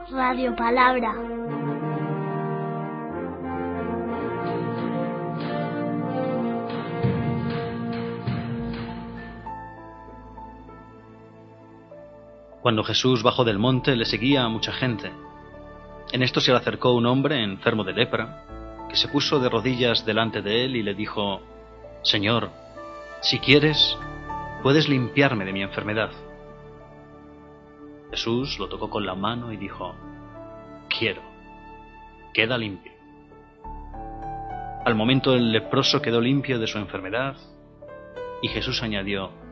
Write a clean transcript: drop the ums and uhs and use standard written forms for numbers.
Radio Palabra. Cuando Jesús bajó del monte, le seguía mucha gente. En esto se le acercó un hombre enfermo de lepra, que se puso de rodillas delante de él y le dijo: «Señor, si quieres, puedes limpiarme de mi enfermedad». Jesús lo tocó con la mano y dijo: «Quiero, queda limpio». Al momento el leproso quedó limpio de su enfermedad, y Jesús añadió: